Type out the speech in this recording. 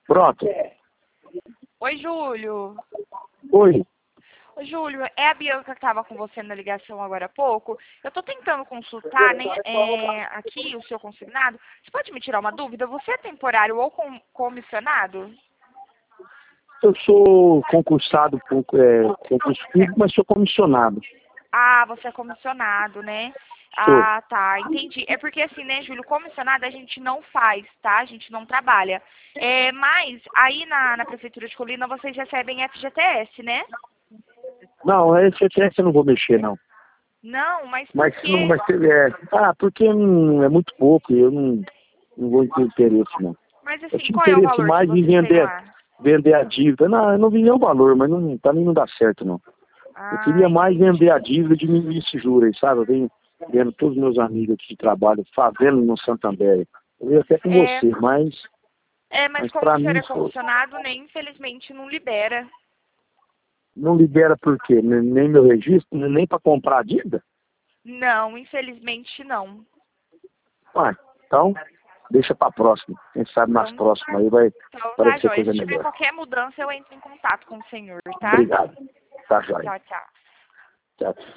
Pronto. Oi, Júlio. Oi. Ô, Júlio, é a Bianca que estava com você na ligação agora há pouco. Eu estou tentando consultar, né, aqui o seu consignado. Você pode me tirar uma dúvida? Você é temporário ou comissionado? Eu sou concursado por concurso público, mas sou comissionado. Ah, você é comissionado, né? Sou. Ah, tá, entendi. É porque assim, né, Júlio, comissionado a gente não faz, tá? A gente não trabalha. Mas aí na Prefeitura de Colina vocês recebem FGTS, né? Não, esse eu não vou mexer, não. Não, mas por Mas quê? não vai ser. Porque é muito pouco e eu não vou ter interesse, não. Mas Eu assim, tinha qual é o interesse valor que mais em vocês têm lá? vender a dívida. Não, eu não vi nenhum valor, mas não, pra mim não dá certo, não. Eu Ah, queria mais entendi. vender a dívida e diminuir esse juro aí, sabe? Eu venho vendo todos os meus amigos aqui de trabalho fazendo no Santander. Eu ia até com É, você, mas mas como pra o senhor mim é comissionado, né, infelizmente não libera. não libera por quê? Nem meu registro, nem para comprar a dívida? Não, infelizmente não. Ué, então, deixa pra próxima. Quem sabe nas Então, próximas aí vai então tá, parecer joia. coisa Se tiver melhor. qualquer mudança, eu entro em contato com o senhor, tá? Obrigado. Tá, joia. Tchau, tchau. Tchau.